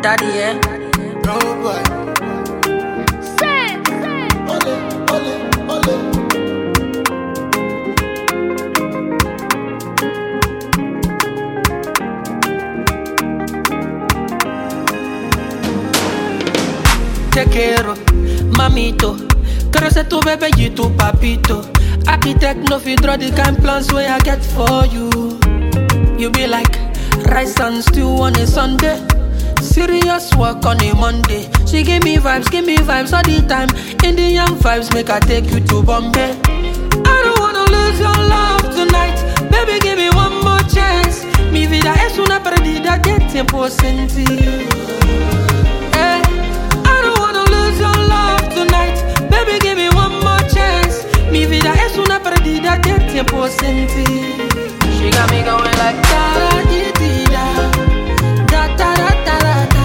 daddy, yeah. No boy. Ole, ole, ole. Te quiero, mamito. Quiero ser tu bebé y tu papito. Architect no fit draw the kind plans where I get for you. You be like rice and stew on a Sunday. Serious work on a Monday. She give me vibes all the time. Indian vibes make her take you to Bombay. I don't wanna lose your love tonight. Baby, give me one more chance. Mi vida es una perdida de tiempo sin ti. Eh, I don't wanna lose your love tonight. Baby, give me one more chance. Mi vida es una perdida de tiempo sin ti. She got me going like da-da-dee-dee-da. Da-da-da-da-da-da.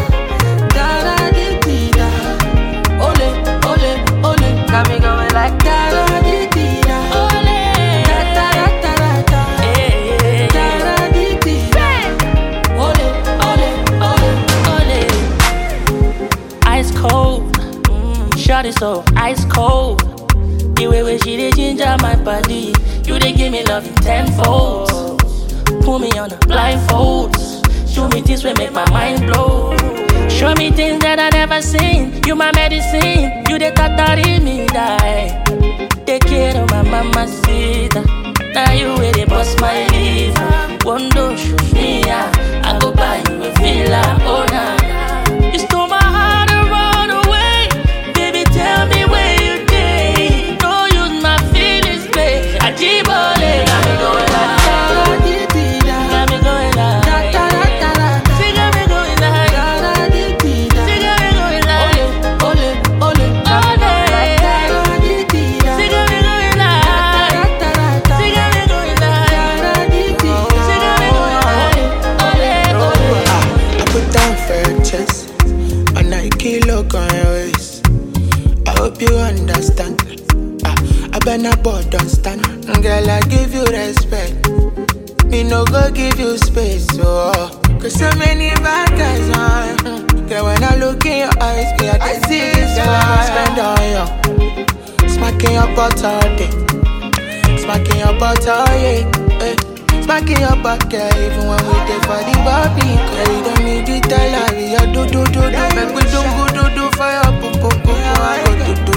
Da-da-dee-dee-da. Ole, ole, ole. Got me going like da-da-dee-dee-da. Ole. Da-da-da-da-da. Da-da-dee-dee-da. Ole, ole, ole, ole. Ice cold, shawty so ice cold. The way where she dey ginger my body, you dey give me love in tenfold. Put me on a blindfold, show me things will make my mind blow. Show me things that I never seen. You my medicine, you the tatari me die. Take care of my mamacita. Now you where they bust my liver. One door shoot me out, I go buy you a villa. Oh nah, nah. You stole my heart and run away. Baby, tell me where you stay. Don't use my feelings, babe. I keep on it. Got me going like Da-da-dee-dee-da. got me going like Da-da-da-da-da. she got me going like Da-da-dee-dee-da. she got me going like Ole, ole, got me going like da-da-dee-dee-da. she got me going like Da-da-da-da-da. she got me going like Da-da-dee-dee-da. she got me going like ole ole. I put down for your chest. A Nike look on your waist. I hope you understand. I better board don't stand. Girl, I give you respect. Me no go give you space. Cause so many bad guys on. Girl, when I look in your eyes, me I see this girl, I spend on you. Smacking your butt all day. Smacking your butt all day. Smacking your butt, girl, even when we dey for the barbie. Girl, you don't need to tell her, we are do. Make we do for your poo poo poo. I go do.